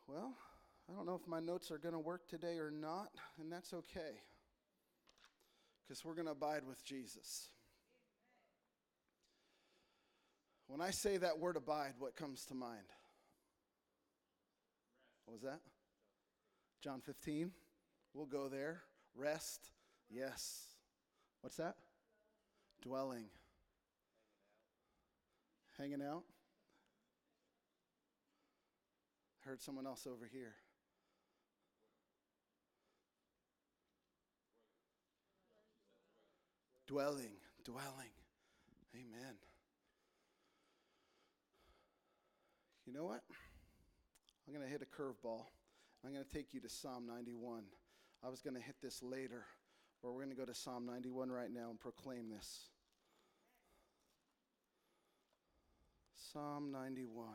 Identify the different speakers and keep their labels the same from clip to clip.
Speaker 1: Well, I don't know if my notes are going to work today or not, and that's okay, because we're going to abide with Jesus. When I say that word abide, what comes to mind? What was that? John 15. We'll go there. Rest. Yes. What's that? Dwelling. Hanging out. Heard someone else over here. Dwelling. Amen. You know what? I'm going to hit a curveball. I'm going to take you to Psalm 91. I was going to hit this later, but we're going to go to Psalm 91 right now and proclaim this. Psalm 91.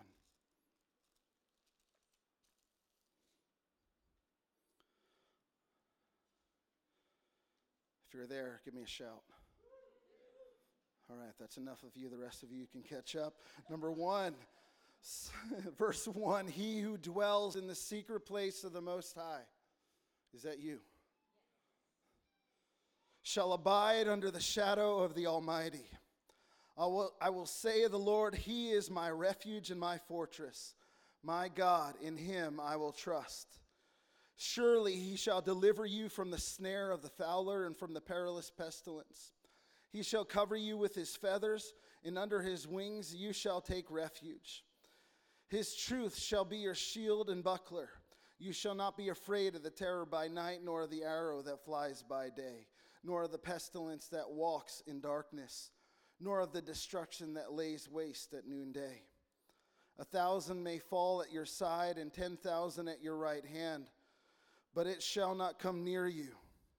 Speaker 1: If you're there, give me a shout. All right, that's enough of you. The rest of you can catch up. Number 1, verse 1, he who dwells in the secret place of the Most High. Is that you? Shall abide under the shadow of the Almighty. I will say of the Lord, he is my refuge and my fortress. My God, in him I will trust. Surely he shall deliver you from the snare of the fowler and from the perilous pestilence. He shall cover you with his feathers, and under his wings you shall take refuge. His truth shall be your shield and buckler. You shall not be afraid of the terror by night, nor of the arrow that flies by day, nor of the pestilence that walks in darkness, nor of the destruction that lays waste at noonday. 1,000 may fall at your side, and 10,000 at your right hand, but it shall not come near you.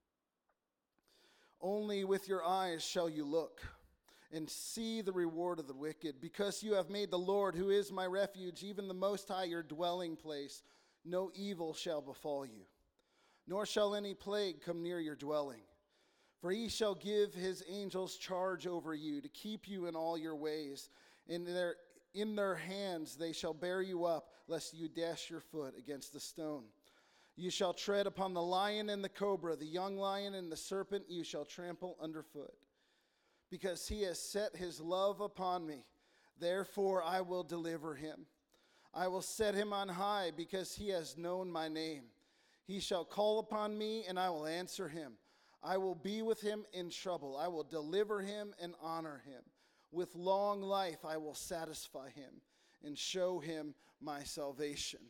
Speaker 1: Only with your eyes shall you look and see the reward of the wicked. Because you have made the Lord, who is my refuge, even the Most High, your dwelling place, no evil shall befall you, nor shall any plague come near your dwelling. For he shall give his angels charge over you to keep you in all your ways. In their hands they shall bear you up, lest you dash your foot against the stone. You shall tread upon the lion and the cobra, the young lion and the serpent you shall trample underfoot. Because he has set his love upon me, therefore I will deliver him. I will set him on high, because he has known my name. He shall call upon me, and I will answer him. I will be with him in trouble. I will deliver him and honor him. With long life I will satisfy him and show him my salvation.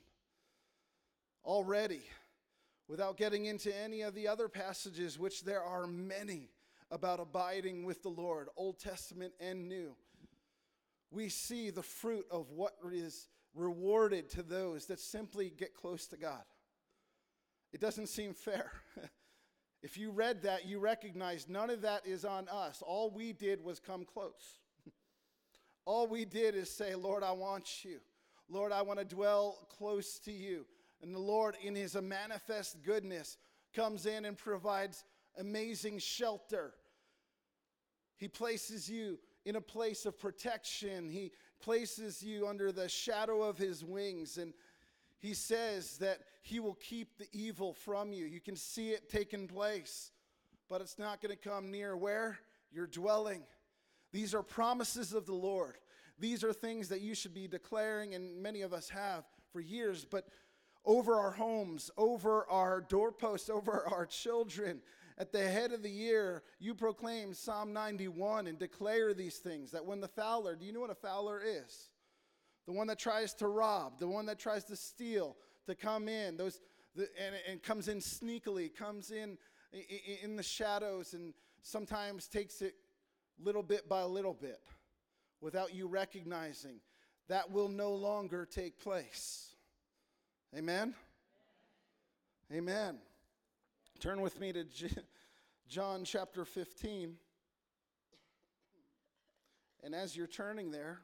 Speaker 1: Already, without getting into any of the other passages, which there are many about abiding with the Lord, Old Testament and New, we see the fruit of what is rewarded to those that simply get close to God. It doesn't seem fair. If you read that, you recognize none of that is on us. All we did was come close. All we did is say, Lord, I want you. Lord, I want to dwell close to you. And the Lord, in his manifest goodness, comes in and provides amazing shelter. He places you in a place of protection. He places you under the shadow of his wings. And he says that he will keep the evil from you. You can see it taking place, but it's not going to come near where? Your dwelling. These are promises of the Lord. These are things that you should be declaring, and many of us have for years, but over our homes, over our doorposts, over our children. At the head of the year, you proclaim Psalm 91 and declare these things, that when the fowler, do you know what a fowler is? The one that tries to rob, the one that tries to steal, to come in, and comes in sneakily, comes in the shadows, and sometimes takes it little bit by little bit without you recognizing. That will no longer take place. Amen? Amen. Turn with me to John chapter 15. And as you're turning there,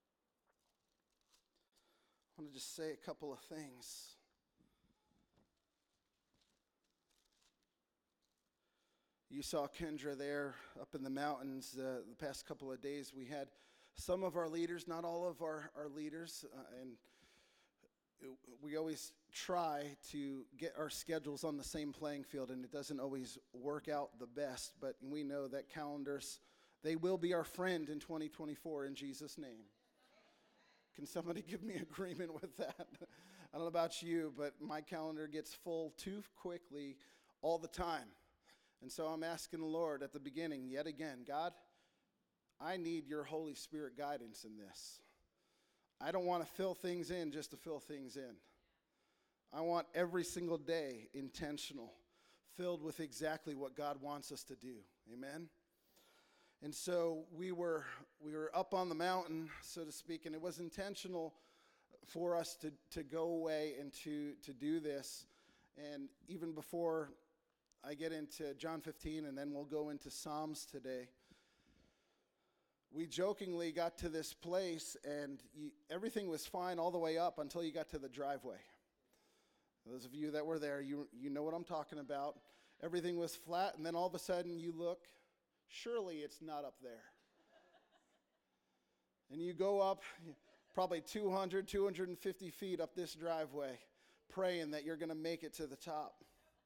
Speaker 1: I want to just say a couple of things. You saw Kendra there up in the mountains the past couple of days. We had some of our leaders, not all of our leaders, and we always try to get our schedules on the same playing field, and it doesn't always work out the best, but we know that calendars, they will be our friend in 2024 in Jesus' name. Can somebody give me agreement with that? I don't know about you, but my calendar gets full too quickly all the time. And so I'm asking the Lord at the beginning, yet again, God, I need your Holy Spirit guidance in this. I don't want to fill things in just to fill things in. I want every single day intentional, filled with exactly what God wants us to do. Amen? And so we were up on the mountain, so to speak, and it was intentional for us to go away and to do this. And even before I get into John 15, and then we'll go into Psalms today, we jokingly got to this place, and everything was fine all the way up until you got to the driveway. Those of you that were there, you know what I'm talking about. Everything was flat, and then all of a sudden you look, surely it's not up there. And you go up probably 200, 250 feet up this driveway, praying that you're going to make it to the top.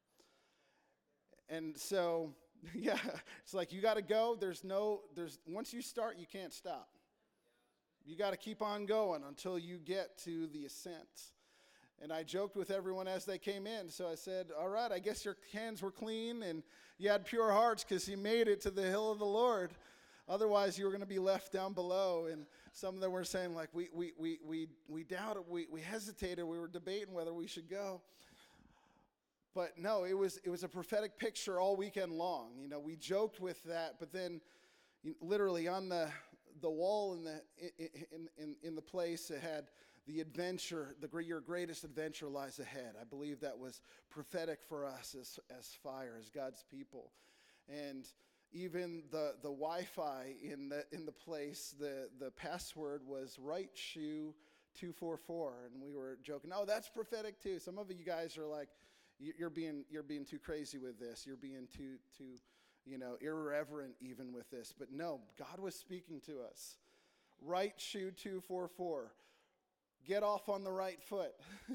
Speaker 1: And so, yeah, it's like you got to go. Once you start, you can't stop. You got to keep on going until you get to the ascent. And I joked with everyone as they came in. So I said, all right, I guess your hands were clean and you had pure hearts because you made it to the hill of the Lord. Otherwise, you were going to be left down below. And some of them were saying, like, we doubted, we hesitated, we were debating whether we should go. But no, it was a prophetic picture all weekend long. You know, we joked with that, but then literally on the wall in the place, it had the adventure, your greatest adventure lies ahead. I believe that was prophetic for us as fire, as God's people. And even the Wi-Fi in the place, the password was right shoe 244, and we were joking, oh, that's prophetic too. Some of you guys are like, you're being too crazy with this. You're being too irreverent even with this. But no, God was speaking to us. Right shoe 244. Get off on the right foot.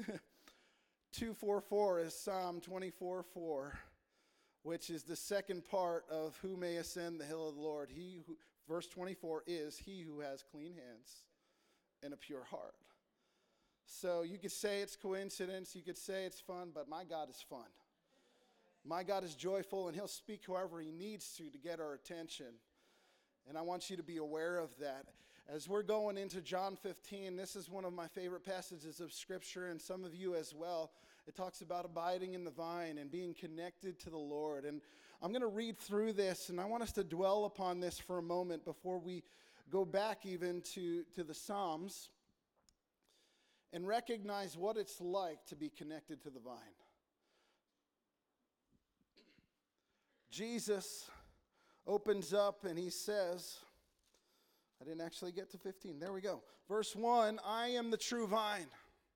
Speaker 1: 244 is Psalm 24:4, which is the second part of who may ascend the hill of the Lord. Verse 24 is he who has clean hands and a pure heart. So you could say it's coincidence, you could say it's fun, but my God is fun. My God is joyful, and he'll speak however he needs to get our attention. And I want you to be aware of that. As we're going into John 15, this is one of my favorite passages of Scripture, and some of you as well. It talks about abiding in the vine and being connected to the Lord. And I'm going to read through this, and I want us to dwell upon this for a moment before we go back even to the Psalms and recognize what it's like to be connected to the vine. Jesus opens up and he says, I didn't actually get to 15. There we go. Verse 1, I am the true vine,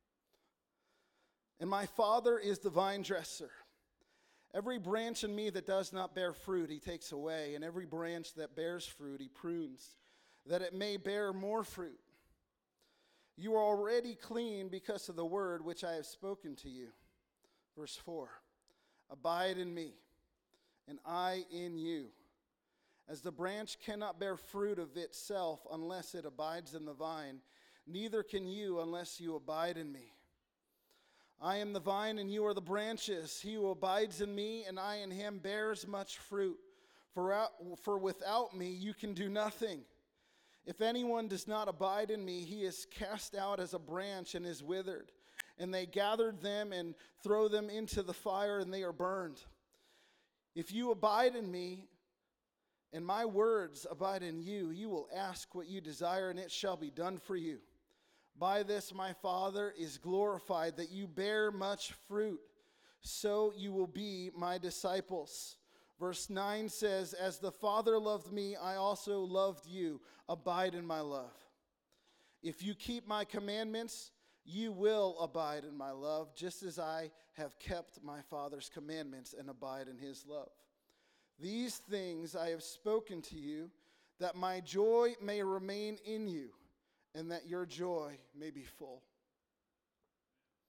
Speaker 1: and my Father is the vine dresser. Every branch in me that does not bear fruit, he takes away, and every branch that bears fruit, he prunes, that it may bear more fruit. You are already clean because of the word which I have spoken to you. Verse 4, abide in me, and I in you. As the branch cannot bear fruit of itself unless it abides in the vine, neither can you unless you abide in me. I am the vine and you are the branches. He who abides in me and I in him bears much fruit. For without me you can do nothing. If anyone does not abide in me, he is cast out as a branch and is withered. And they gathered them and throw them into the fire, and they are burned. If you abide in me, and my words abide in you, you will ask what you desire, and it shall be done for you. By this my Father is glorified, that you bear much fruit, so you will be my disciples. Verse 9 says, as the Father loved me, I also loved you. Abide in my love. If you keep my commandments, you will abide in my love, just as I have kept my Father's commandments and abide in his love. These things I have spoken to you, that my joy may remain in you, and that your joy may be full.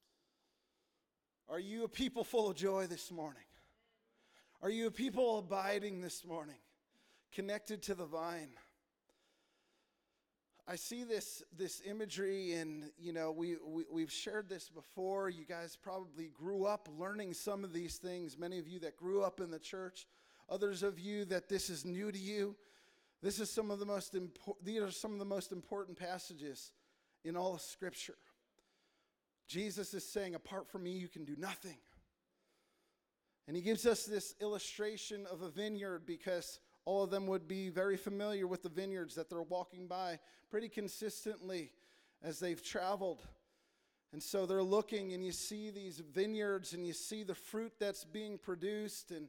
Speaker 1: Are you a people full of joy this morning? Are you a people abiding this morning, connected to the vine? I see this imagery, and we've shared this before. You guys probably grew up learning some of these things. Many of you that grew up in the church, others of you that this is new to you. This is some of the most these are some of the most important passages in all of Scripture. Jesus is saying, apart from me, you can do nothing. And he gives us this illustration of a vineyard because all of them would be very familiar with the vineyards that they're walking by pretty consistently as they've traveled. And so they're looking, and you see these vineyards, and you see the fruit that's being produced. And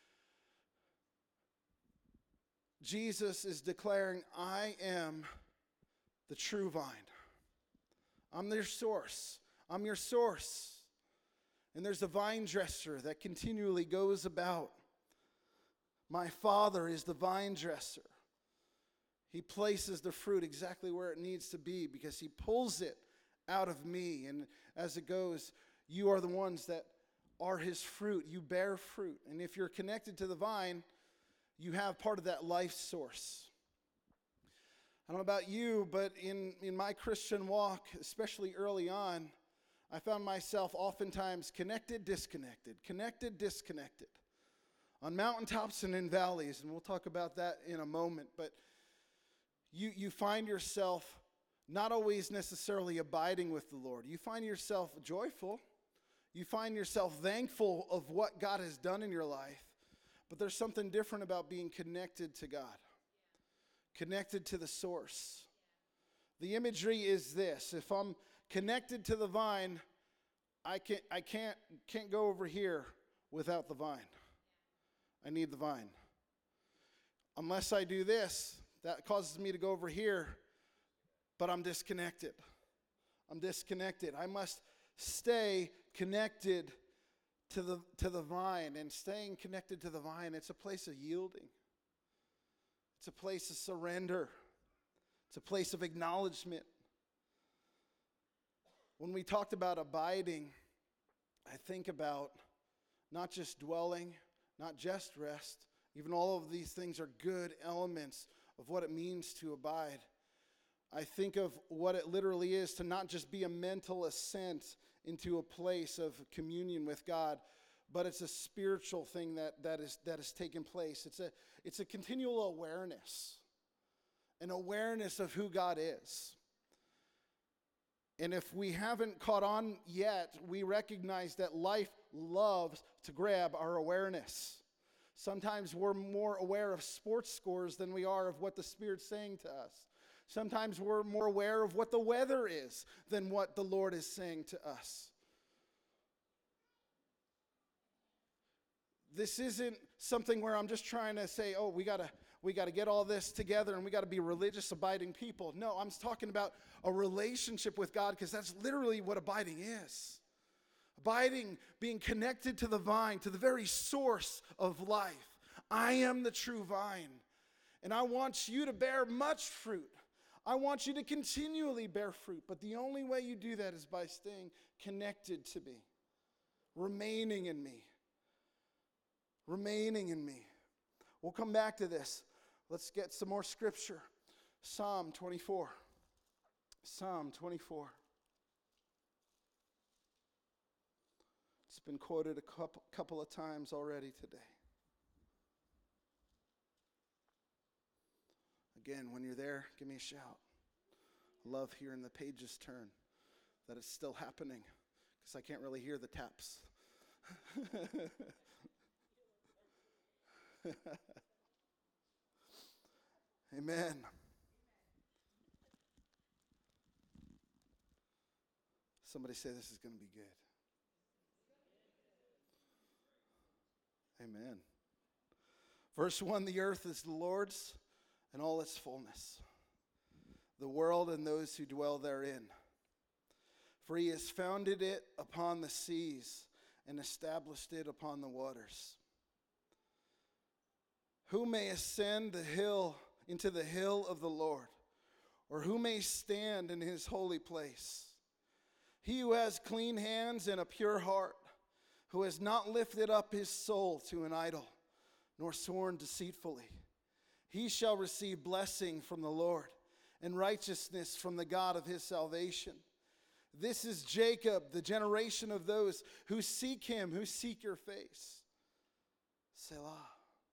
Speaker 1: Jesus is declaring, I am the true vine. I'm their source. I'm your source. And there's a vine dresser that continually goes about. My Father is the vine dresser. He places the fruit exactly where it needs to be because he pulls it out of me. And as it goes, you are the ones that are his fruit. You bear fruit. And if you're connected to the vine, you have part of that life source. I don't know about you, but in my Christian walk, especially early on, I found myself oftentimes connected, disconnected, on mountaintops and in valleys, and we'll talk about that in a moment. But you find yourself not always necessarily abiding with the Lord. You find yourself joyful. You find yourself thankful of what God has done in your life. But there's something different about being connected to God, connected to the source. The imagery is this: if I'm connected to the vine, I can't go over here without the vine. I need the vine. Unless I do this, that causes me to go over here, but I'm disconnected. I must stay connected to the vine. And staying connected to the vine, it's a place of yielding. It's a place of surrender. It's a place of acknowledgement. When we talked about abiding, I think about not just dwelling, not just rest. Even all of these things are good elements of what it means to abide. I think of what it literally is to not just be a mental ascent into a place of communion with God, but it's a spiritual thing that is taking place. It's a continual awareness, an awareness of who God is. And if we haven't caught on yet, we recognize that life loves to grab our awareness. Sometimes we're more aware of sports scores than we are of what the Spirit's saying to us. Sometimes we're more aware of what the weather is than what the Lord is saying to us. This isn't something where I'm just trying to say, oh, we got to get all this together and we got to be religious, abiding people. No, I'm talking about a relationship with God, because that's literally what abiding is. Abiding, being connected to the vine, to the very source of life. I am the true vine, and I want you to bear much fruit. I want you to continually bear fruit, but the only way you do that is by staying connected to me, remaining in me. Remaining in me. We'll come back to this. Let's get some more scripture. Psalm 24. Psalm 24. It's been quoted a couple of times already today. Again, when you're there, give me a shout. I love hearing the pages turn, that it's still happening, because I can't really hear the taps. Amen. Somebody say this is going to be good. Amen. Verse 1, the earth is the Lord's and all its fullness, the world and those who dwell therein. For he has founded it upon the seas and established it upon the waters. Who may ascend into the hill of the Lord, or who may stand in his holy place? He who has clean hands and a pure heart, who has not lifted up his soul to an idol, nor sworn deceitfully. He shall receive blessing from the Lord, and righteousness from the God of his salvation. This is Jacob, the generation of those who seek him, who seek your face. Selah.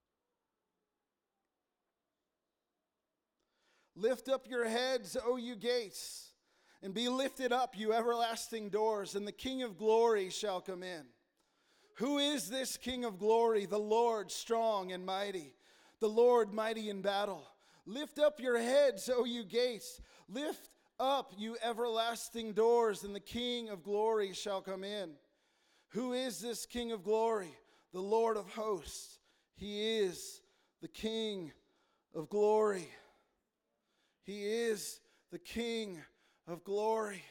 Speaker 1: Lift up your heads, O you gates, and be lifted up, you everlasting doors, and the King of glory shall come in. Who is this King of glory? The Lord strong and mighty, the Lord mighty in battle. Lift up your heads, O you gates. Lift up, you everlasting doors, and the King of glory shall come in. Who is this King of glory? The Lord of hosts. He is the King of glory. He is the King of glory.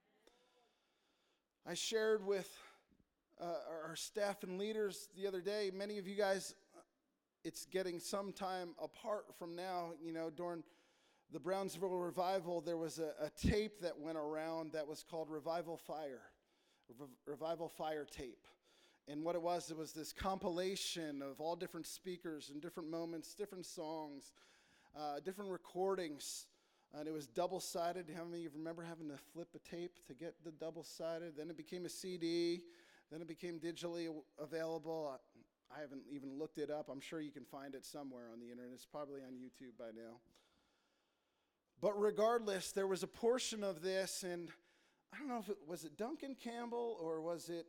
Speaker 1: I shared with our staff and leaders the other day, many of you guys, it's getting some time apart from now. You know, during the Brownsville revival, there was a tape that went around that was called Revival Fire, Revival Fire tape. And what it was this compilation of all different speakers and different moments, different songs, different recordings. And it was double-sided. How many of you remember having to flip a tape to get the double-sided? Then it became a CD. Then it became digitally available. I haven't even looked it up. I'm sure you can find it somewhere on the internet. It's probably on YouTube by now. But regardless, there was a portion of this, and I don't know if was it Duncan Campbell or was it,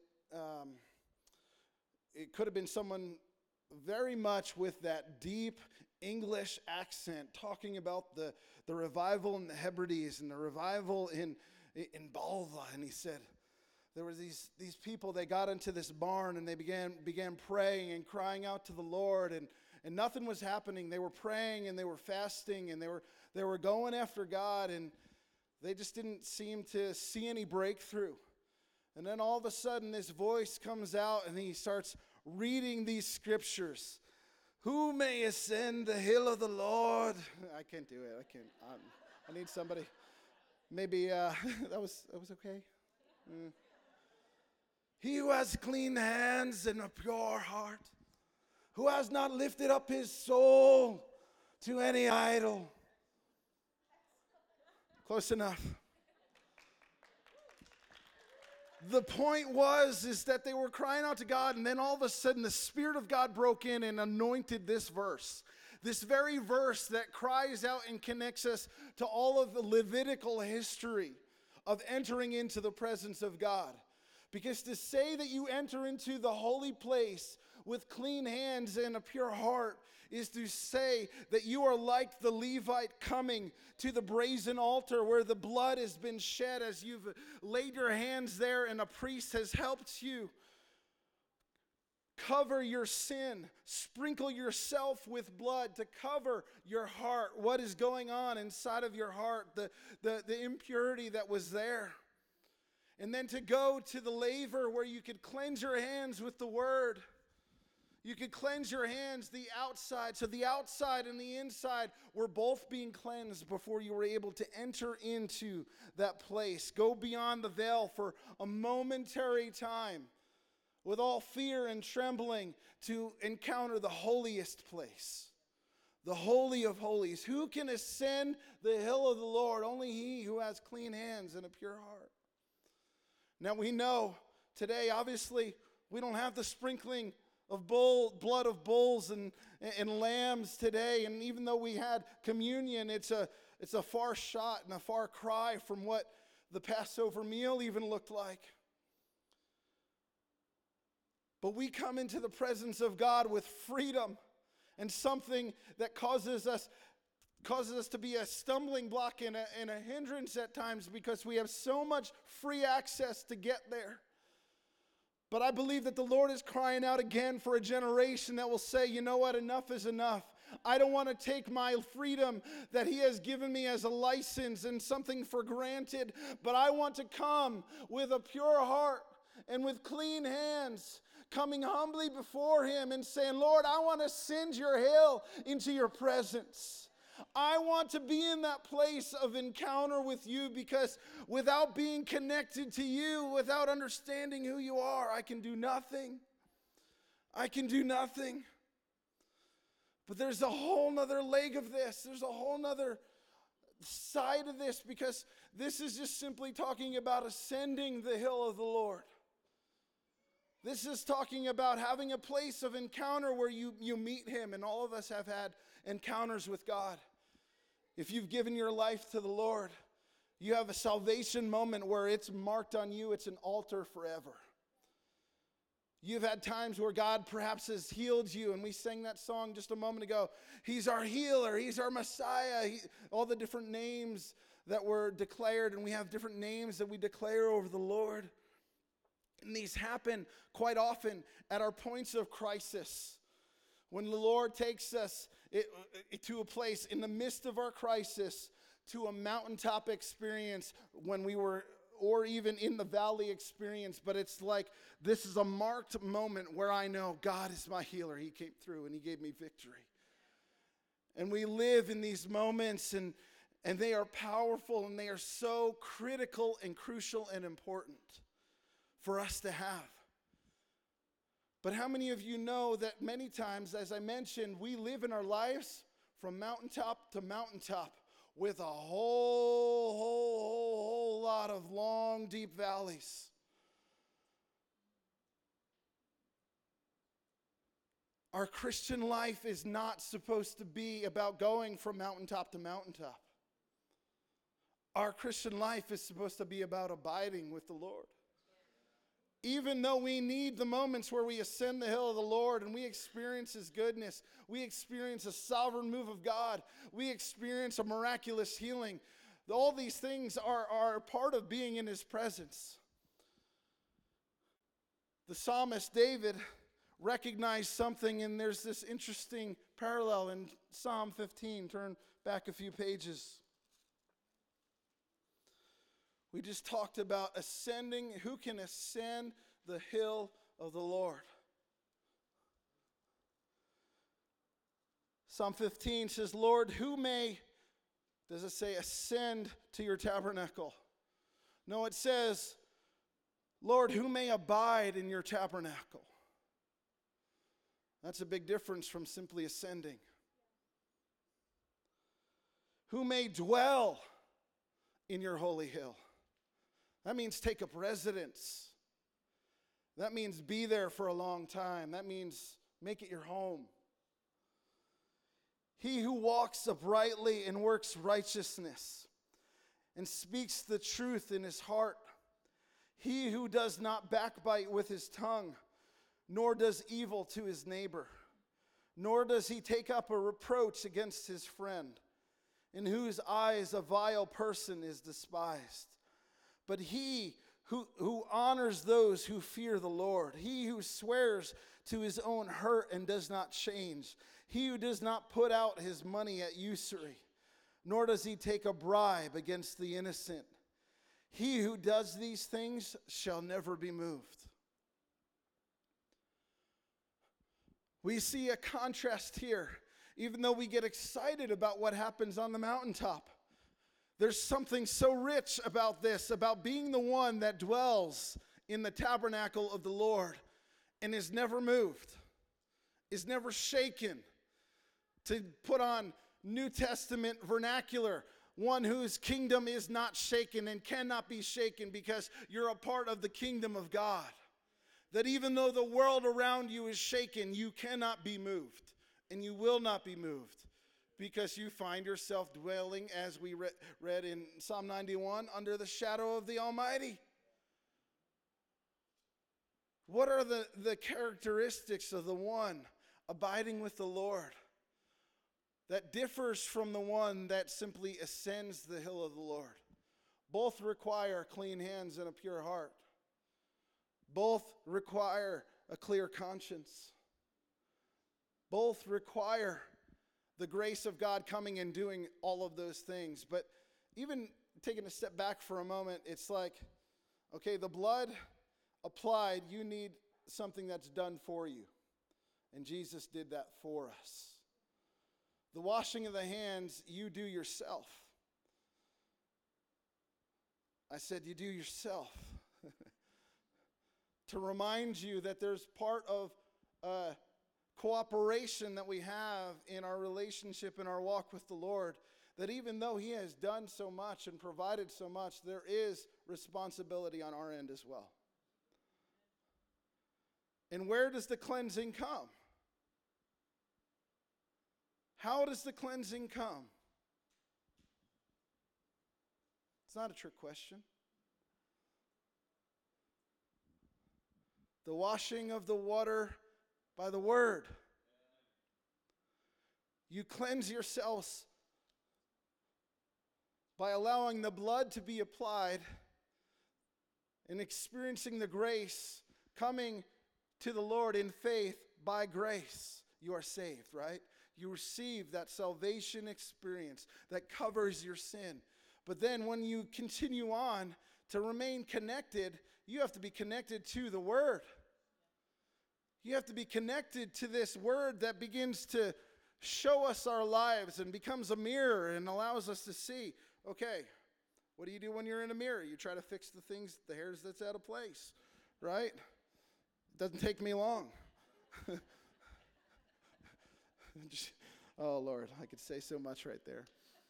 Speaker 1: it could have been someone very much with that deep English accent, talking about the revival in the Hebrides and the revival in Balva. And he said, there were these people, they got into this barn and they began praying and crying out to the Lord, and nothing was happening. They were praying and they were fasting and they were going after God, and they just didn't seem to see any breakthrough. And then all of a sudden this voice comes out and he starts reading these scriptures. Who may ascend the hill of the Lord? I can't do it. I can't. I need somebody. Maybe that was okay. He who has clean hands and a pure heart, who has not lifted up his soul to any idol. Close enough. The point is that they were crying out to God, and then all of a sudden the Spirit of God broke in and anointed this verse. This very verse that cries out and connects us to all of the Levitical history of entering into the presence of God. Because to say that you enter into the holy place with clean hands and a pure heart is to say that you are like the Levite coming to the brazen altar where the blood has been shed as you've laid your hands there and a priest has helped you cover your sin, sprinkle yourself with blood to cover your heart, what is going on inside of your heart, the impurity that was there. And then to go to the laver where you could cleanse your hands with the word. You could cleanse your hands, the outside. So the outside and the inside were both being cleansed before you were able to enter into that place. Go beyond the veil for a momentary time with all fear and trembling to encounter the holiest place, the Holy of Holies. Who can ascend the hill of the Lord? Only he who has clean hands and a pure heart. Now we know today, obviously, we don't have the sprinkling of blood of bulls and lambs today. And even though we had communion, it's a far shot and a far cry from what the Passover meal even looked like. But we come into the presence of God with freedom and something that causes us to be a stumbling block and a hindrance at times because we have so much free access to get there. But I believe that the Lord is crying out again for a generation that will say, you know what, enough is enough. I don't want to take my freedom that he has given me as a license and something for granted, but I want to come with a pure heart and with clean hands, coming humbly before him and saying, Lord, I want to ascend your hill into your presence. I want to be in that place of encounter with you, because without being connected to you, without understanding who you are, I can do nothing. I can do nothing. But there's a whole nother leg of this. There's a whole nother side of this, because this is just simply talking about ascending the hill of the Lord. This is talking about having a place of encounter where you meet him, and all of us have had encounters with God. If you've given your life to the Lord, you have a salvation moment where it's marked on you. It's an altar forever. You've had times where God perhaps has healed you, and we sang that song just a moment ago. He's our healer. He's our Messiah. All the different names that were declared, and we have different names that we declare over the Lord. And these happen quite often at our points of crisis. When the Lord takes us to a place in the midst of our crisis, to a mountaintop experience when we were, or even in the valley experience, but it's like this is a marked moment where I know God is my healer. He came through and he gave me victory. And we live in these moments, and they are powerful, and they are so critical and crucial and important for us to have. But how many of you know that many times, as I mentioned, we live in our lives from mountaintop to mountaintop with a whole lot of long, deep valleys. Our Christian life is not supposed to be about going from mountaintop to mountaintop. Our Christian life is supposed to be about abiding with the Lord. Even though we need the moments where we ascend the hill of the Lord and we experience his goodness, we experience a sovereign move of God, we experience a miraculous healing. All these things are part of being in his presence. The psalmist David recognized something, and there's this interesting parallel in Psalm 15. Turn back a few pages. We just talked about ascending. Who can ascend the hill of the Lord? Psalm 15 says, Lord, who may, does it say ascend to your tabernacle? No, it says, Lord, who may abide in your tabernacle? That's a big difference from simply ascending. Who may dwell in your holy hill? That means take up residence. That means be there for a long time. That means make it your home. He who walks uprightly and works righteousness and speaks the truth in his heart. He who does not backbite with his tongue, nor does evil to his neighbor, nor does he take up a reproach against his friend, in whose eyes a vile person is despised. But he who honors those who fear the Lord, he who swears to his own hurt and does not change, he who does not put out his money at usury, nor does he take a bribe against the innocent, he who does these things shall never be moved. We see a contrast here. Even though we get excited about what happens on the mountaintop, there's something so rich about this, about being the one that dwells in the tabernacle of the Lord and is never moved, is never shaken. To put on New Testament vernacular, one whose kingdom is not shaken and cannot be shaken, because you're a part of the kingdom of God. That even though the world around you is shaken, you cannot be moved, and you will not be moved. Because you find yourself dwelling, as we read in Psalm 91, under the shadow of the Almighty. What are the characteristics of the one abiding with the Lord that differs from the one that simply ascends the hill of the Lord? Both require clean hands and a pure heart. Both require a clear conscience. Both require the grace of God coming and doing all of those things. But even taking a step back for a moment, it's like, okay, the blood applied, you need something that's done for you. And Jesus did that for us. The washing of the hands, you do yourself. I said, you do yourself. To remind you that there's part of cooperation that we have in our relationship, in our walk with the Lord, that even though He has done so much and provided so much, there is responsibility on our end as well. And where does the cleansing come? How does the cleansing come? It's not a trick question. The washing of the water by the word. You cleanse yourselves by allowing the blood to be applied and experiencing the grace, coming to the Lord in faith by grace. You are saved, right? You receive that salvation experience that covers your sin. But then when you continue on to remain connected, you have to be connected to the Word. You have to be connected to this Word that begins to show us our lives and becomes a mirror and allows us to see, okay, what do you do when you're in a mirror? You try to fix the things, the hairs that's out of place, right? It doesn't take me long. Oh, Lord, I could say so much right there.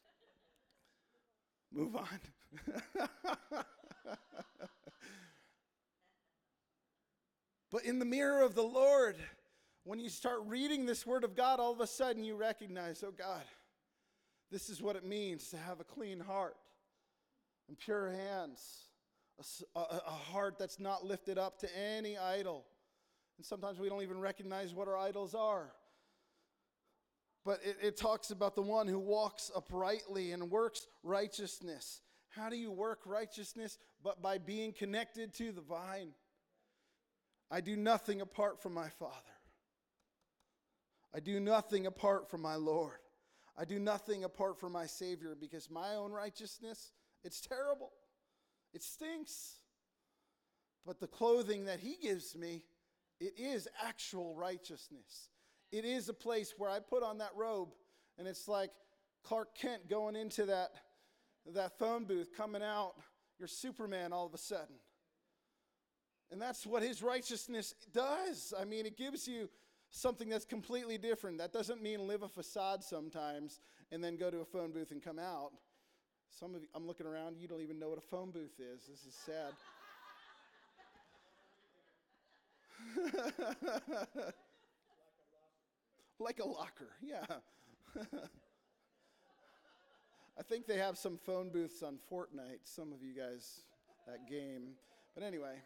Speaker 1: Move on. But in the mirror of the Lord, when you start reading this Word of God, all of a sudden you recognize, oh God, this is what it means to have a clean heart and pure hands, a heart that's not lifted up to any idol. And sometimes we don't even recognize what our idols are. But it talks about the one who walks uprightly and works righteousness. How do you work righteousness? But by being connected to the vine. I do nothing apart from my Father. I do nothing apart from my Lord. I do nothing apart from my Savior, because my own righteousness, it's terrible. It stinks. But the clothing that He gives me, it is actual righteousness. It is a place where I put on that robe, and it's like Clark Kent going into that phone booth, coming out, you're Superman all of a sudden. And that's what His righteousness does. I mean, it gives you something that's completely different. That doesn't mean live a facade sometimes and then go to a phone booth and come out. Some of you, I'm looking around, you don't even know what a phone booth is. This is sad. Like a locker, yeah. I think they have some phone booths on Fortnite, some of you guys, that game. But anyway,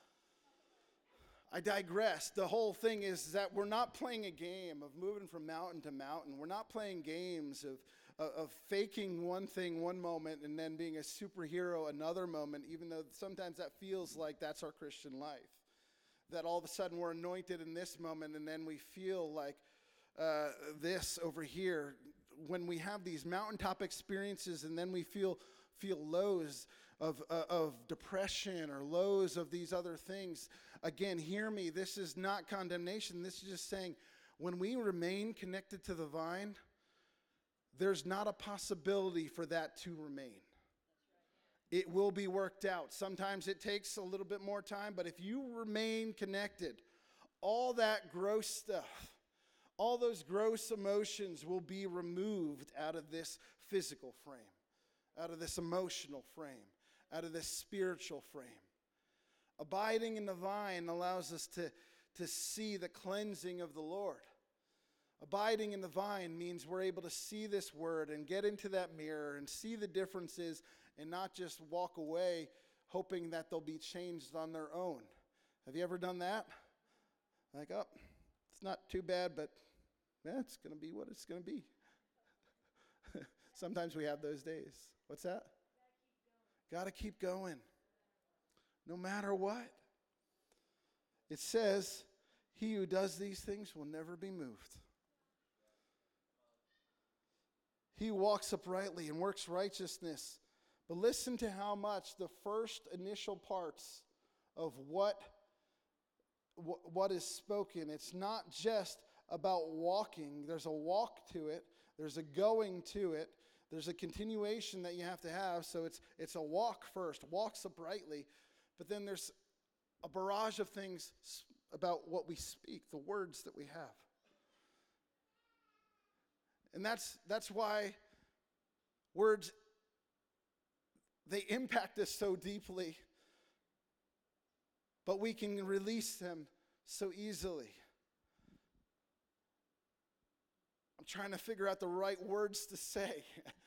Speaker 1: I digress. The whole thing is that we're not playing a game of moving from mountain to mountain. We're not playing games of faking one thing one moment and then being a superhero another moment, even though sometimes that feels like that's our Christian life. That all of a sudden we're anointed in this moment and then we feel like this over here. When we have these mountaintop experiences and then we feel lows of depression or lows of these other things, again, hear me, this is not condemnation. This is just saying when we remain connected to the vine, there's not a possibility for that to remain. It will be worked out. Sometimes it takes a little bit more time, but if you remain connected, all that gross stuff, all those gross emotions will be removed out of this physical frame, out of this emotional frame, out of this spiritual frame. Abiding in the vine allows us to see the cleansing of the Lord. Abiding in the vine means we're able to see this word and get into that mirror and see the differences and not just walk away hoping that they'll be changed on their own. Have you ever done that? Like, oh, it's not too bad, but yeah, it's going to be what it's going to be. Sometimes we have those days. What's that? Got to keep going. No matter what. It says, he who does these things will never be moved. He walks uprightly and works righteousness. But listen to how much the first initial parts of what is spoken. It's not just about walking. There's a walk to it, There's a going to it. There's a continuation that you have to have. So it's a walk first. Walk uprightly. But then there's a barrage of things about what we speak, the words that we have. And that's why words, they impact us so deeply, but we can release them so easily. I'm trying to figure out the right words to say.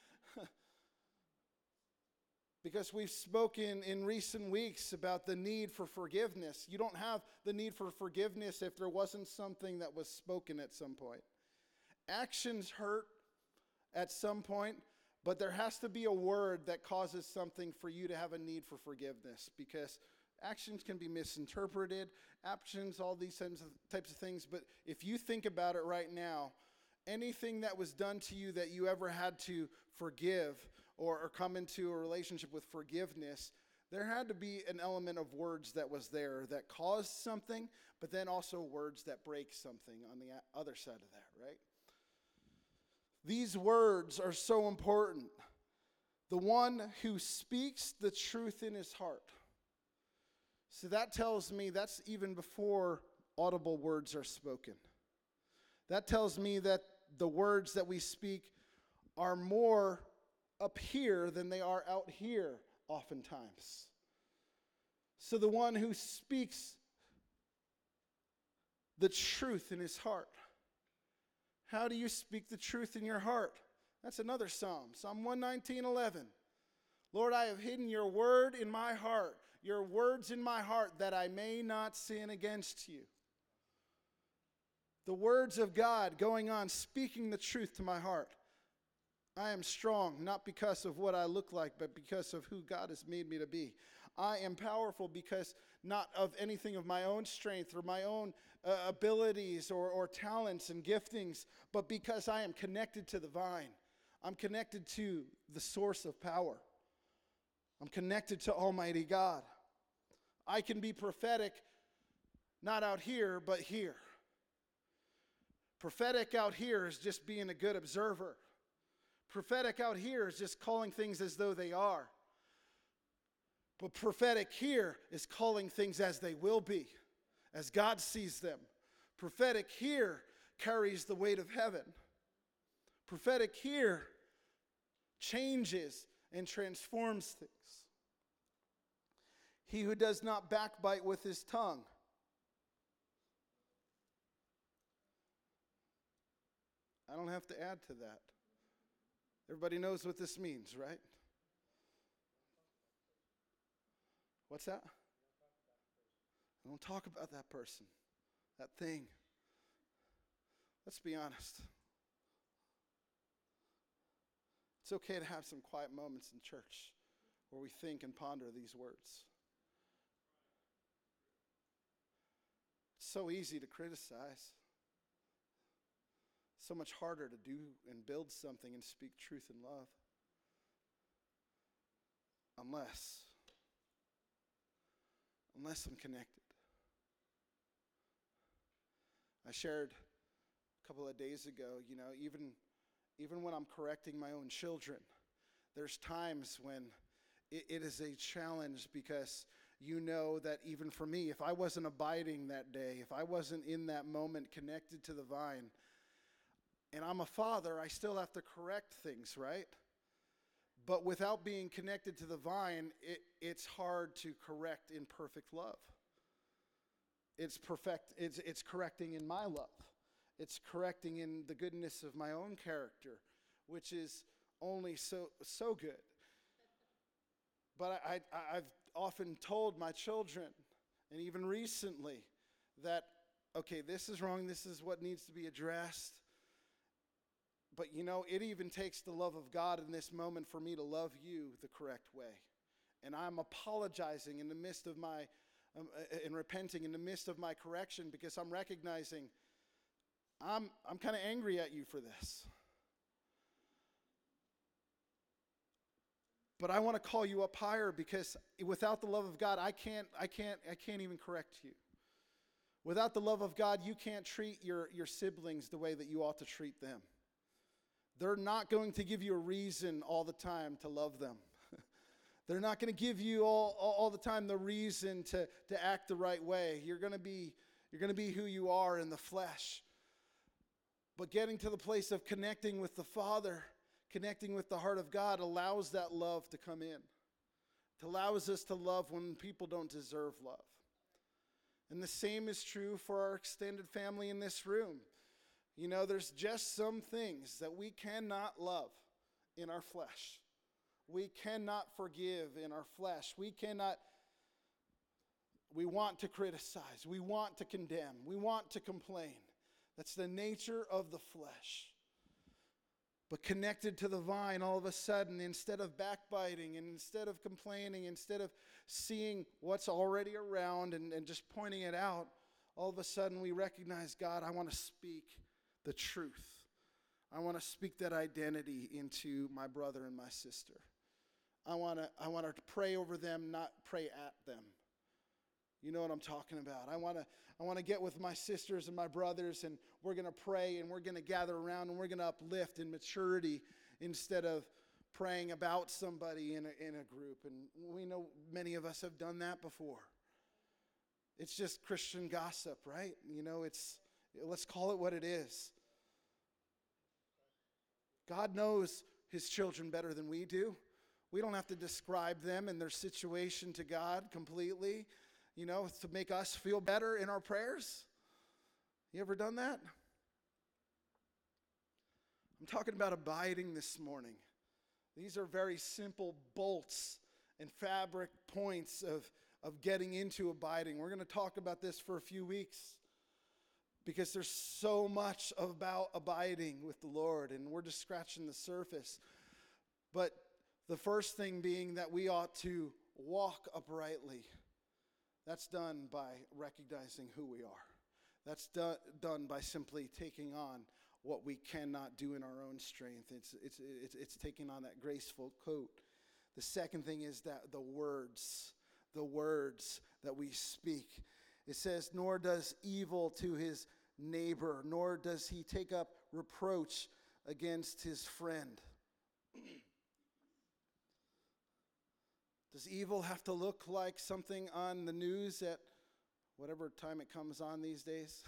Speaker 1: Because we've spoken in recent weeks about the need for forgiveness. You don't have the need for forgiveness if there wasn't something that was spoken at some point. Actions hurt at some point, but there has to be a word that causes something for you to have a need for forgiveness, because actions can be misinterpreted, actions, all these types of things. But if you think about it right now, anything that was done to you that you ever had to forgive or come into a relationship with forgiveness, there had to be an element of words that was there that caused something, but then also words that break something on the other side of that, right? These words are so important. The one who speaks the truth in his heart. So that tells me that's even before audible words are spoken. That tells me that the words that we speak are more up here than they are out here oftentimes. So the one who speaks the truth in his heart. How do you speak the truth in your heart? That's another psalm. Psalm 119:11. Lord, I have hidden your word in my heart, your words in my heart, that I may not sin against you. The words of God going on, speaking the truth to my heart. I am strong, not because of what I look like, but because of who God has made me to be. I am powerful because not of anything of my own strength or my own abilities or talents and giftings, but because I am connected to the vine. I'm connected to the source of power. I'm connected to Almighty God. I can be prophetic, not out here, but here. Prophetic out here is just being a good observer. Prophetic out here is just calling things as though they are. But prophetic here is calling things as they will be, as God sees them. Prophetic here carries the weight of heaven. Prophetic here changes and transforms things. He who does not backbite with his tongue. I don't have to add to that. Everybody knows what this means, right? What's that? I don't talk about that person, that thing. Let's be honest. It's okay to have some quiet moments in church where we think and ponder these words. It's so easy to criticize. So much harder to do and build something and speak truth in love. Unless I'm connected. I shared a couple of days ago, even when I'm correcting my own children, there's times when it is a challenge, because you know that even for me, if I wasn't abiding that day, if I wasn't in that moment connected to the vine, and I'm a father, I still have to correct things, right? But without being connected to the vine, it's hard to correct in perfect love. It's correcting in my love. It's correcting in the goodness of my own character, which is only so good. But I've often told my children, and even recently, that, okay, this is wrong, this is what needs to be addressed. But it even takes the love of God in this moment for me to love you the correct way. And I'm apologizing in the midst of my, and repenting in the midst of my correction, because I'm recognizing I'm kind of angry at you for this. But I want to call you up higher, because without the love of God, I can't even correct you. Without the love of God, you can't treat your siblings the way that you ought to treat them. they're not going to give you a reason all the time to love them. They're not going to give you all the time the reason to act the right way. You're going to be who you are in the flesh. But getting to the place of connecting with the Father, connecting with the heart of God, allows that love to come in. It allows us to love when people don't deserve love. And the same is true for our extended family in this room. You know, there's just some things that we cannot love in our flesh. We cannot forgive in our flesh. We want to criticize. We want to condemn. We want to complain. That's the nature of the flesh. But connected to the vine, all of a sudden, instead of backbiting and instead of complaining, instead of seeing what's already around and just pointing it out, all of a sudden we recognize, God, I want to speak the truth. I want to speak that identity into my brother and my sister. I want to pray over them, not pray at them. You know what I'm talking about. I want to get with my sisters and my brothers, and we're going to pray, and we're going to gather around, and we're going to uplift in maturity instead of praying about somebody in a group. And we know many of us have done that before. It's just Christian gossip, right? You know, let's call it what it is. God knows his children better than we do. We don't have to describe them and their situation to God completely, you know, to make us feel better in our prayers. You ever done that? I'm talking about abiding this morning. These are very simple bolts and fabric points of getting into abiding. We're going to talk about this for a few weeks because there's so much about abiding with the Lord, and we're just scratching the surface. But the first thing being that we ought to walk uprightly. That's done by recognizing who we are. That's done by simply taking on what we cannot do in our own strength. It's taking on that graceful coat. The second thing is that the words that we speak. It says, nor does evil to his neighbor, nor does he take up reproach against his friend. Does evil have to look like something on the news at whatever time it comes on these days?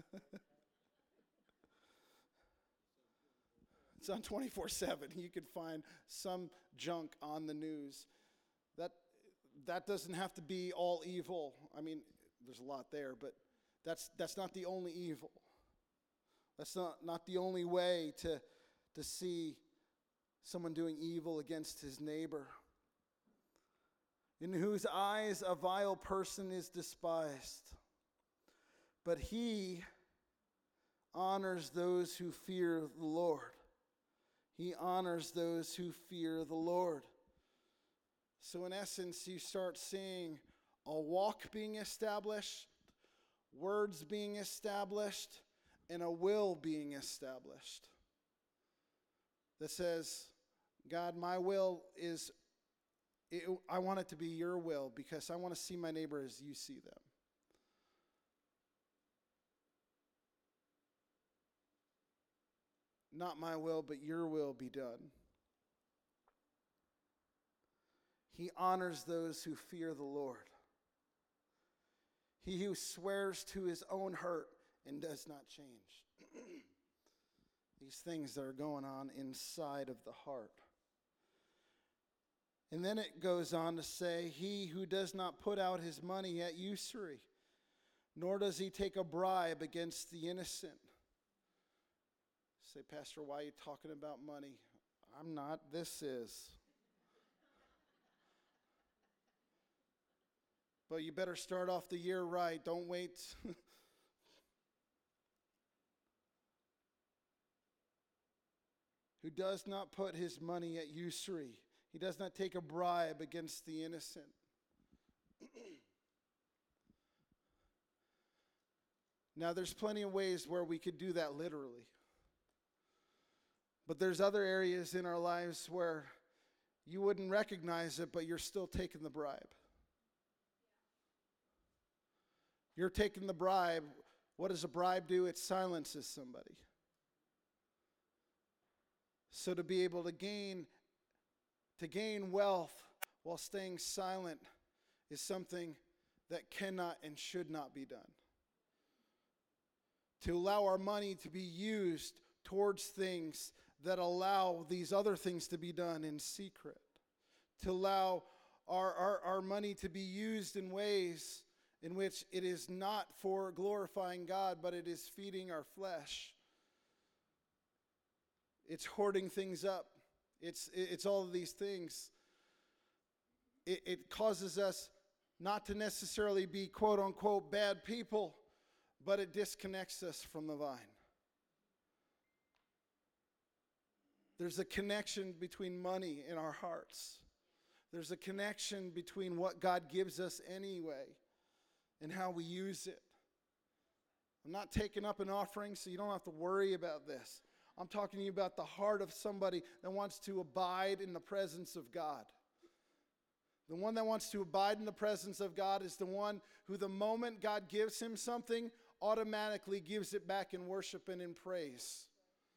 Speaker 1: It's on 24/7. You can find some junk on the news. That doesn't have to be all evil. I mean, there's a lot there, but that's not the only evil. That's not the only way to see someone doing evil against his neighbor. In whose eyes a vile person is despised, but he honors those who fear the Lord. He honors those who fear the Lord. So in essence, you start seeing a walk being established, words being established, and a will being established. That says, God, my will is, I want it to be your will because I want to see my neighbor as you see them. Not my will, but your will be done. He honors those who fear the Lord. He who swears to his own hurt and does not change. These things that are going on inside of the heart. And then it goes on to say, he who does not put out his money at usury, nor does he take a bribe against the innocent. Say, Pastor, why are you talking about money? I'm not. This is. But you better start off the year right. Don't wait. Who does not put his money at usury. He does not take a bribe against the innocent. Now, there's plenty of ways where we could do that literally. But there's other areas in our lives where you wouldn't recognize it, but you're still taking the bribe. You're taking the bribe. What does a bribe do? It silences somebody. So to be able to gain wealth while staying silent is something that cannot and should not be done. To allow our money to be used towards things that allow these other things to be done in secret. To allow our money to be used in ways in which it is not for glorifying God, but it is feeding our flesh. It's hoarding things up. It's all of these things. It causes us not to necessarily be quote unquote bad people, but it disconnects us from the vine. There's a connection between money in our hearts. There's a connection between what God gives us anyway and how we use it. I'm not taking up an offering, so you don't have to worry about this. I'm talking to you about the heart of somebody that wants to abide in the presence of God. The one that wants to abide in the presence of God is the one who, the moment God gives him something, automatically gives it back in worship and in praise.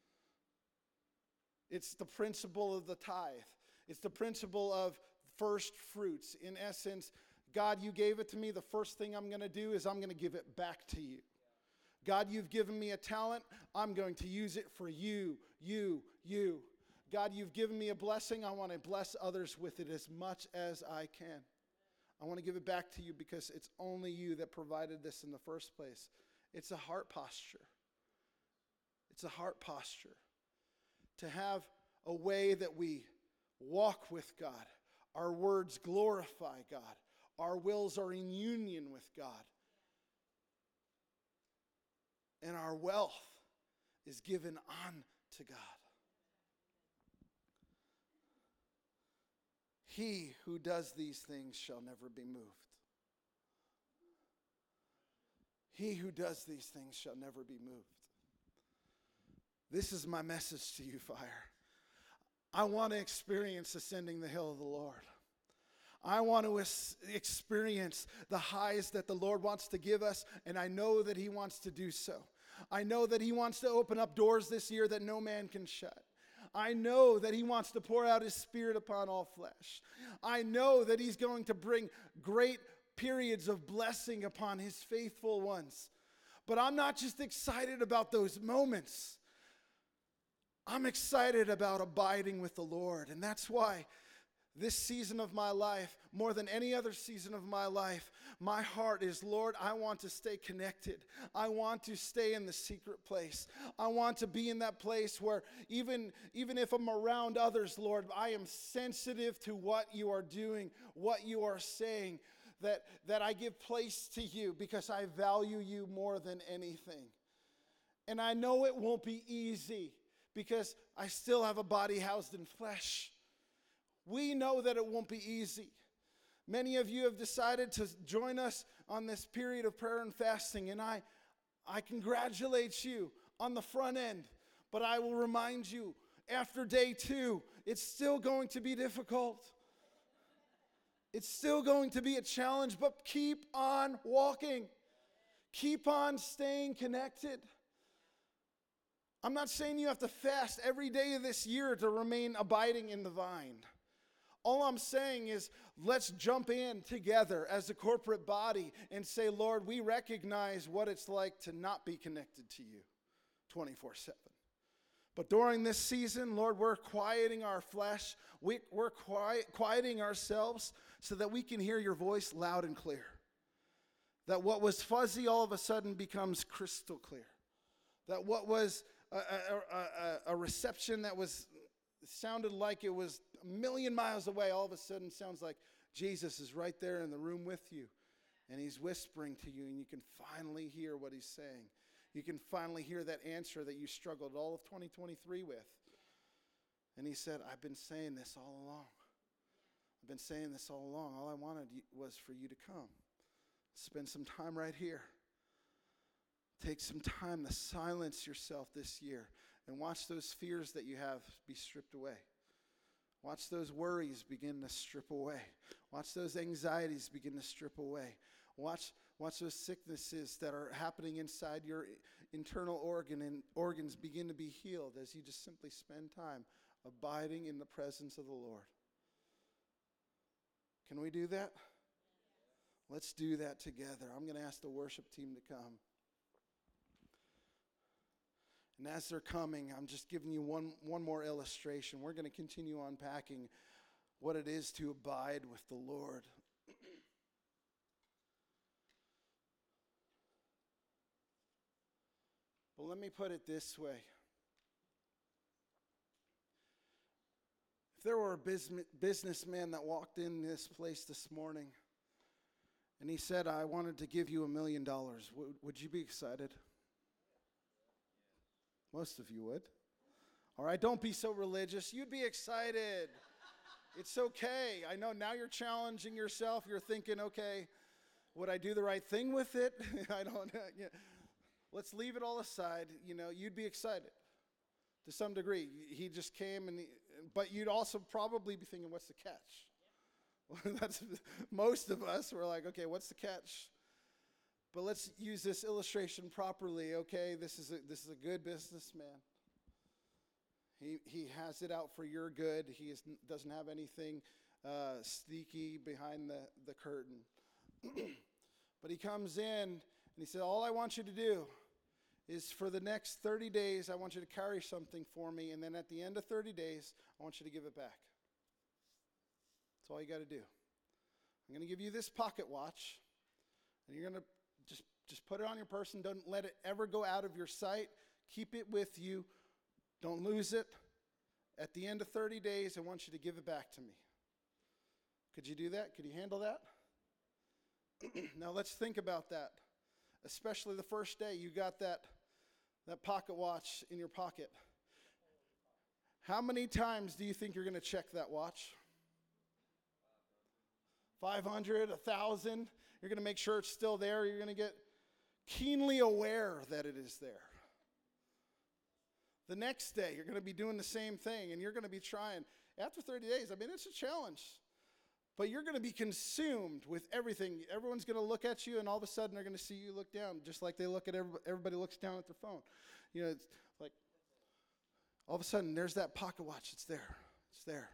Speaker 1: It's the principle of the tithe. It's the principle of first fruits. In essence, God, you gave it to me. The first thing I'm going to do is I'm going to give it back to you. God, you've given me a talent. I'm going to use it for you. God, you've given me a blessing. I want to bless others with it as much as I can. I want to give it back to you because it's only you that provided this in the first place. It's a heart posture. It's a heart posture. To have a way that we walk with God. Our words glorify God. Our wills are in union with God. And our wealth is given on to God. He who does these things shall never be moved. He who does these things shall never be moved. This is my message to you, Fire. I want to experience ascending the hill of the Lord. I want to experience the highs that the Lord wants to give us, and I know that He wants to do so. I know that He wants to open up doors this year that no man can shut. I know that He wants to pour out His Spirit upon all flesh. I know that He's going to bring great periods of blessing upon His faithful ones. But I'm not just excited about those moments. I'm excited about abiding with the Lord. And that's why this season of my life, more than any other season of my life, my heart is, Lord, I want to stay connected. I want to stay in the secret place. I want to be in that place where even if I'm around others, Lord, I am sensitive to what you are doing, what you are saying, that I give place to you because I value you more than anything. And I know it won't be easy because I still have a body housed in flesh. We know that it won't be easy. Many of you have decided to join us on this period of prayer and fasting, and I congratulate you on the front end. But I will remind you, after day 2, it's still going to be difficult. It's still going to be a challenge, but keep on walking. Keep on staying connected. I'm not saying you have to fast every day of this year to remain abiding in the vine. All I'm saying is let's jump in together as a corporate body and say, Lord, we recognize what it's like to not be connected to you 24/7. But during this season, Lord, we're quieting our flesh. We're quieting ourselves so that we can hear your voice loud and clear. That what was fuzzy all of a sudden becomes crystal clear. That what was a reception that sounded like it was a million miles away, all of a sudden sounds like Jesus is right there in the room with you. And He's whispering to you, and you can finally hear what He's saying. You can finally hear that answer that you struggled all of 2023 with. And He said, I've been saying this all along. I've been saying this all along. All I wanted was for you to come. Spend some time right here. Take some time to silence yourself this year and watch those fears that you have be stripped away. Watch those worries begin to strip away. Watch those anxieties begin to strip away. Watch those sicknesses that are happening inside your internal organs begin to be healed as you just simply spend time abiding in the presence of the Lord. Can we do that? Let's do that together. I'm going to ask the worship team to come. And as they're coming, I'm just giving you one more illustration. We're going to continue unpacking what it is to abide with the Lord. But let me put it this way. If there were a businessman that walked in this place this morning and he said, I wanted to give you $1 million, would you be excited? Most of you would. All right, don't be so religious. You'd be excited. It's okay. I know now you're challenging yourself. You're thinking, okay, would I do the right thing with it? I don't know. Yeah. Let's leave it all aside. You'd be excited to some degree. He just came, but you'd also probably be thinking, what's the catch? Well, that's most of us. We're like, okay, what's the catch? But let's use this illustration properly, okay? This is a good businessman. He has it out for your good. He doesn't have anything sneaky behind the curtain. But he comes in and he said, all I want you to do is for the next 30 days, I want you to carry something for me. And then at the end of 30 days, I want you to give it back. That's all you got to do. I'm going to give you this pocket watch. And you're going to just put it on your person. Don't let it ever go out of your sight. Keep it with you. Don't lose it. At the end of 30 days, I want you to give it back to me. Could you do that? Could you handle that? Now let's think about that. Especially the first day you got that pocket watch in your pocket. How many times do you think you're going to check that watch? 500, 1,000? You're going to make sure it's still there. You're going to get keenly aware that it is there. The next day, you're going to be doing the same thing, and you're going to be trying. After 30 days, it's a challenge. But you're going to be consumed with everything. Everyone's going to look at you, and all of a sudden, they're going to see you look down, just like they look at everybody looks down at their phone. It's like all of a sudden, there's that pocket watch. It's there. It's there.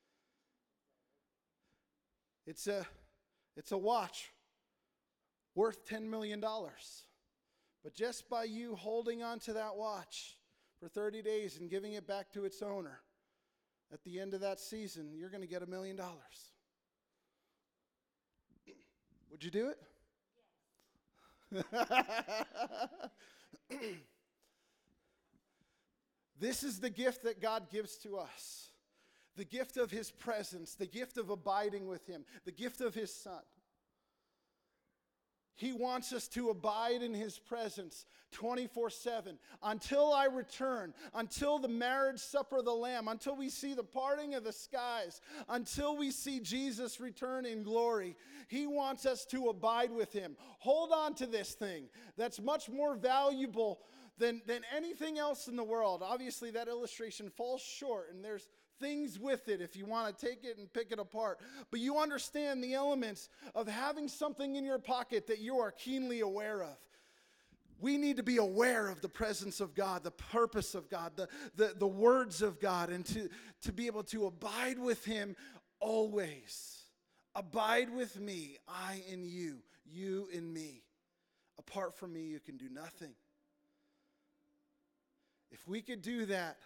Speaker 1: It's a watch worth $10 million. But just by you holding on to that watch for 30 days and giving it back to its owner, at the end of that season, you're going to get $1 million. Would you do it? Yes. This is the gift that God gives to us. The gift of His presence, the gift of abiding with Him, the gift of His Son. He wants us to abide in His presence 24/7 until I return, until the marriage supper of the Lamb, until we see the parting of the skies, until we see Jesus return in glory. He wants us to abide with Him. Hold on to this thing that's much more valuable than anything else in the world. Obviously, that illustration falls short, and there's things with it if you want to take it and pick it apart. But you understand the elements of having something in your pocket that you are keenly aware of. We need to be aware of the presence of God, the purpose of God, the words of God, and to be able to abide with Him always. Abide with me, I in you, you in me. Apart from me, you can do nothing. If we could do that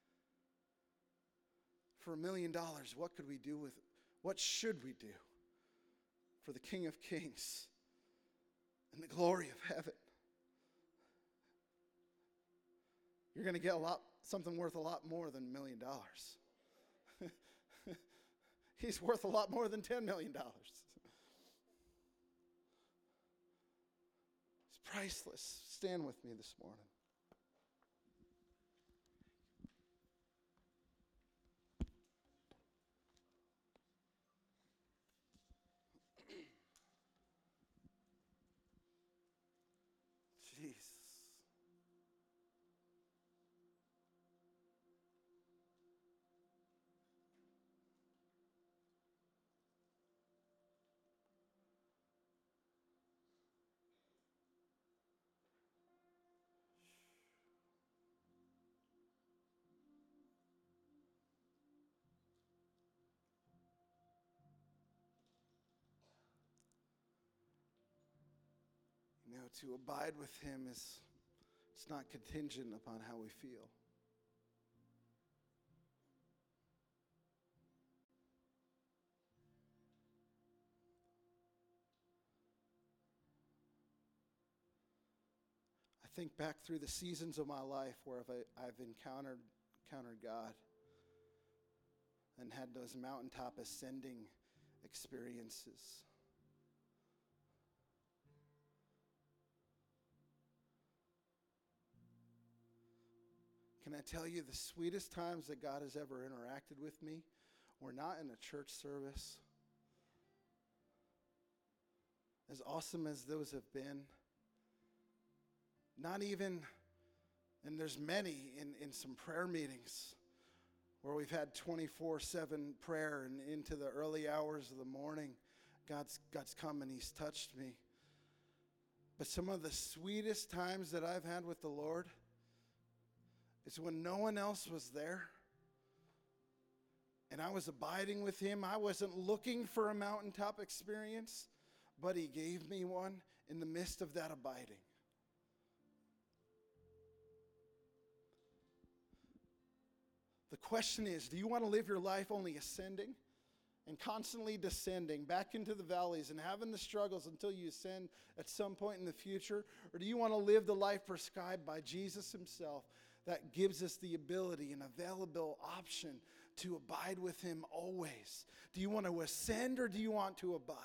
Speaker 1: for $1 million, what could we do with it? What should we do for the King of Kings and the glory of heaven? You're going to get something worth a lot more than $1 million. He's worth a lot more than $10 million. It's priceless. Stand with me this morning. Jesus. to abide with him it's not contingent upon how we feel. I think back through the seasons of my life where I've encountered God and had those mountaintop ascending experiences. Can I tell you, the sweetest times that God has ever interacted with me were not in a church service. As awesome as those have been, not even, and there's many in some prayer meetings where we've had 24/7 prayer and into the early hours of the morning, God's come and he's touched me. But some of the sweetest times that I've had with the Lord is when no one else was there and I was abiding with him. I wasn't looking for a mountaintop experience, but he gave me one in the midst of that abiding. The question is, do you want to live your life only ascending and constantly descending back into the valleys and having the struggles until you ascend at some point in the future? Or do you want to live the life prescribed by Jesus himself that gives us the ability and available option to abide with him always? Do you want to ascend or do you want to abide?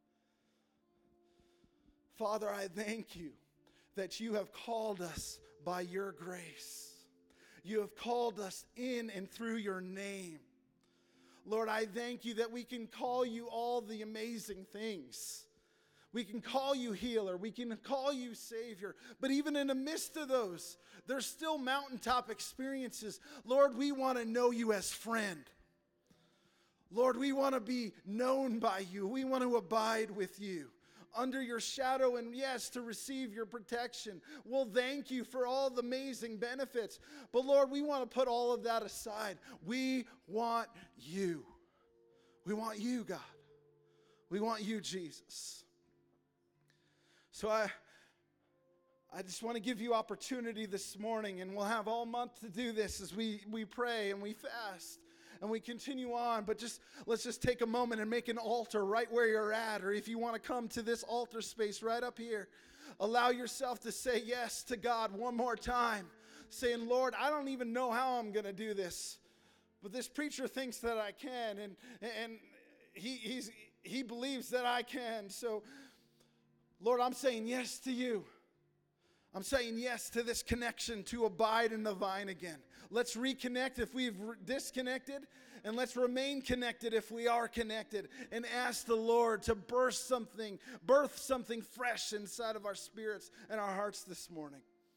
Speaker 1: Father, I thank you that you have called us by your grace. You have called us in and through your name. Lord, I thank you that we can call you all the amazing things. We can call you healer. We can call you Savior. But even in the midst of those, there's still mountaintop experiences. Lord, we want to know you as friend. Lord, we want to be known by you. We want to abide with you under your shadow, and yes, to receive your protection. We'll thank you for all the amazing benefits. But Lord, we want to put all of that aside. We want you. We want you, God. We want you, Jesus. So I just want to give you opportunity this morning, and we'll have all month to do this as we pray and we fast. And we continue on, but let's just take a moment and make an altar right where you're at. Or if you want to come to this altar space right up here, allow yourself to say yes to God one more time. Saying, Lord, I don't even know how I'm going to do this, but this preacher thinks that I can, and he believes that I can. So, Lord, I'm saying yes to you. I'm saying yes to this connection to abide in the vine again. Let's reconnect if we've disconnected, and let's remain connected if we are connected, and ask the Lord to birth something fresh inside of our spirits and our hearts this morning.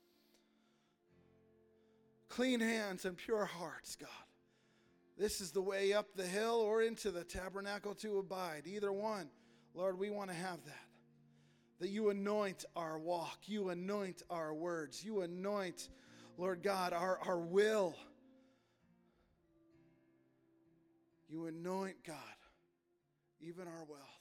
Speaker 1: Clean hands and pure hearts, God. This is the way up the hill or into the tabernacle to abide. Either one. Lord, we want to have that. That you anoint our walk. You anoint our words. You anoint, Lord God, our will. You anoint, God, even our will.